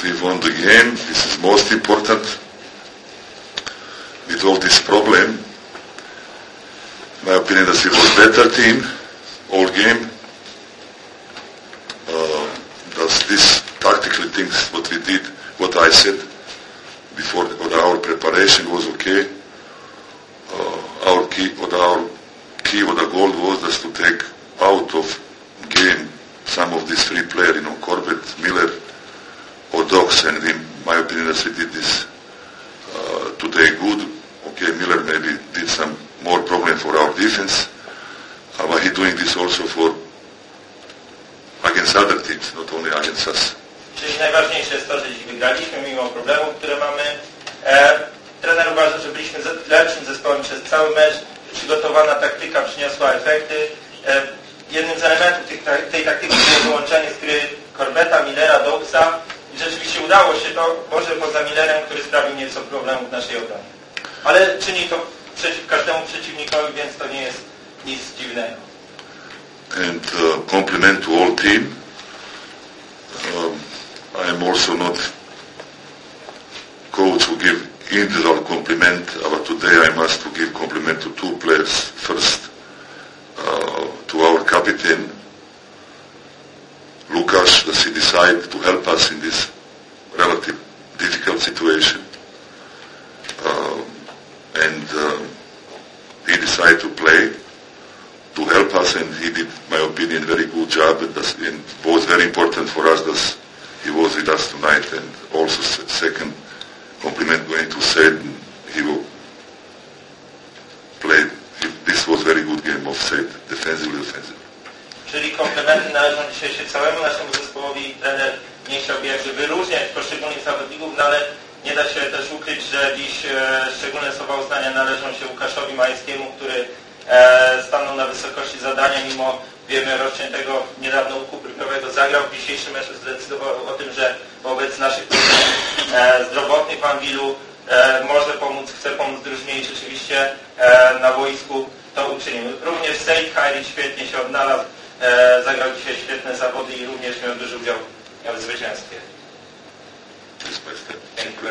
we won the game. This is most important. With all this problem, my opinion is it was better team, all game. Does this tactical things, what we did, what I said before, our preparation was okay. Our key, or the goal was just to take out of game some of these three players, Corbett, Miller, or Dox, and in my opinion, as we did this today good. Okay, Miller maybe did some more problem for our defense, but he doing this also for against other teams, not only against us. Czyli najważniejsze jest to, że dziś wygraliśmy mimo problemów, które mamy. Trener uważa, że byliśmy lepszym zespołem przez cały mecz. Przygotowana taktyka przyniosła efekty. Jednym z elementów tej taktyki było wyłączenie z gry Corbetta, Millera, Doxa. I rzeczywiście udało się to, może poza Millerem, który sprawił nieco problemów w naszej obronie. Ale czyni to przeciw każdemu przeciwnikowi, więc to nie jest nic dziwnego. And compliment to all team. I am also not coach who give individual compliment, but today I must to give compliment to two players. First, to our captain, Lukas, that he decided to help us in this relative difficult situation. And he decided to play, to help us, and he did, my opinion, very good job, and it was very important for us that he was with us tonight. And also second compliment going to Said, he played, this was very good game of Said, defensively, offensively. Czyli komplementy należą dzisiaj się całemu naszemu zespołowi. Trener nie chciałby jakby wyróżniać poszczególnych zawodników, no ale nie da się też ukryć, że dziś szczególne słowa uznania należą się Łukaszowi Majewskiemu, który stanął na wysokości zadania, mimo wiemy rozciętego niedawno łuku brypiowego, zagrał w dzisiejszym meczu, zdecydował o tym, że wobec naszych problemów zdrowotnych w Anwilu może pomóc, chce pomóc drużynie i rzeczywiście na boisku to uczynił. Również Said Khairy świetnie się odnalazł, zagrał dzisiaj świetne zawody i również miał duży udział w zwycięstwie.